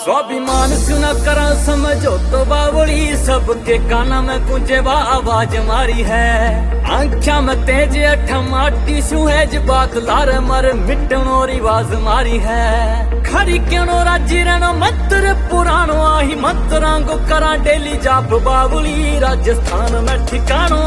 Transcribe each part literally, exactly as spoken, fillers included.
स्वाभिमान सुना करा समझो तो बावली, सबके काना में कुंजे बा आवाज मारी है। आंख्या में तेज अठा माटी सुहेज बात लार मर मिटनो रिवाज मारी है। खरी क्यों राजी रहनो मंत्र पुरानो आही मंत्रांगो करा डेली जाप बावली, राजस्थान में ठिकानो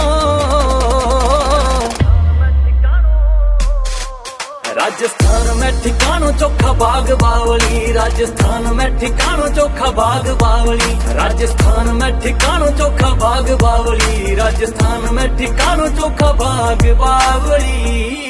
राजस्थान में ठिकानो चोखा बाग बावली, राजस्थान में ठिकानो चोखा बाग बावली, राजस्थान में ठिकानो चोखा बाग बावली, राजस्थान में ठिकानो चोखा बाग बावली।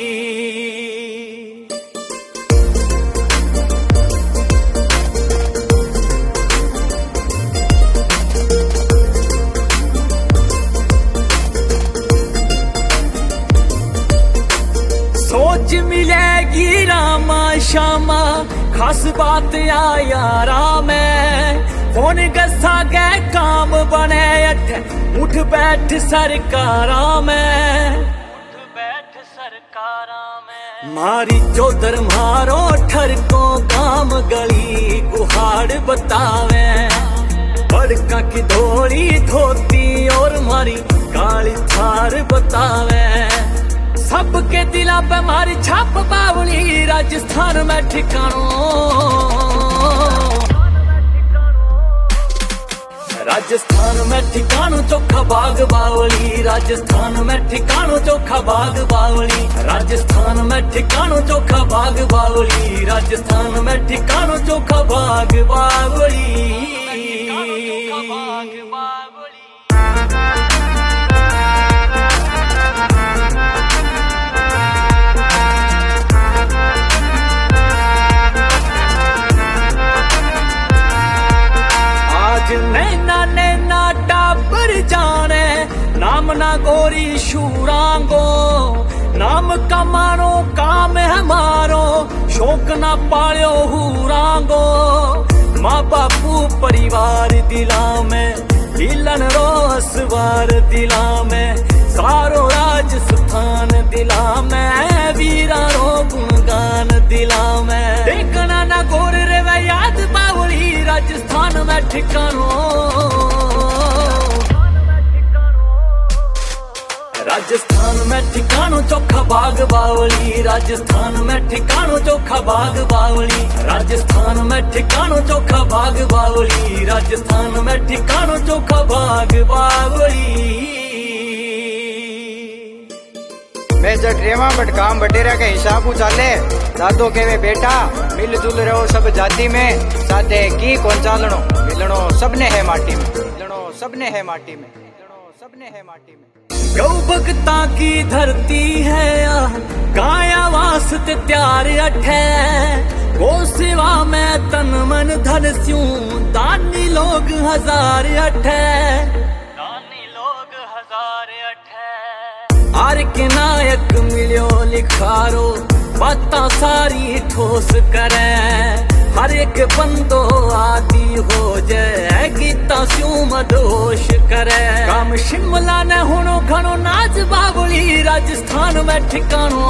सोच मिलेगी रामा श्यामा, खास बात आया राम फोन गसा गए काम बने अठ, उठ बैठ सरकारा में उठ बैठ सरकारा में। मारी चौधर मारो ठर को काम गली गुहाड़ बतावे, बड़का की धोली धोती और मारी काली थार बतावे। सबके दिला पे मारी छाप बावली, राजस्थान में ठिकानो राजस्थान में ठिकानो चोखा बाग बावली, राजस्थान में ठिकानो चोखा बाग बावली, राजस्थान में ठिकानो चोखा बाग बावली, राजस्थान में ठिकानो चोखा बाग बावली। नैना नैना टाबर जाने नाम ना गोरी शूरांगो, नाम कमानो काम हमारो शौक ना पालो हूरांगो। माँ बापू परिवार दिला में हिलन रोसवार दिला में, सारो राजस्थान दिला में वीरा रो गुणगान दिला में। देखना ना गोर रे याद बावली, राजस्थान में ठिकानो राजस्थान में ठिकानो चोखा बाग बावली, राजस्थान में ठिकानो चोखा बाग बावली, राजस्थान में ठिकानो चोखा बाग बावली, राजस्थान में ठिकानो चोखा बाग बावली। मैं जट रेवा बट काम बटेरा के हिसाब चाले, दादो के वे बेटा मिलजुल रहो सब जाति में, साथे की कौन चालनो मिलनो सबने है माटी में, मिलनो सबने है माटी में, मिलनो सबने है माटी में। गौ भगता की धरती है काया वास्ते त्यार अठे, गो सेवा में तन मन धन स्यूं दानी लोग हजार अठे, दानी लोग हजार अठे। आर के नायक मिलो लिखारो बाता सारी ठोस करे, हर एक बंदो आदि हो जाए गीता स्यूं मदोश करे। काम शिमला ने होनो घनो नाच बावली, राजस्थान में ठिकानो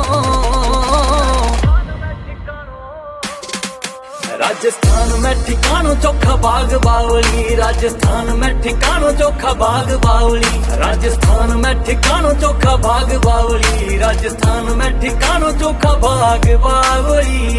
राजस्थान में ठिकानो चोखा बाग बावली, राजस्थान में ठिकानो चोखा बाग बावली, राजस्थान में ठिकानो चोखा बाग बावली, राजस्थान में ठिकानो चोखा बाग बावली।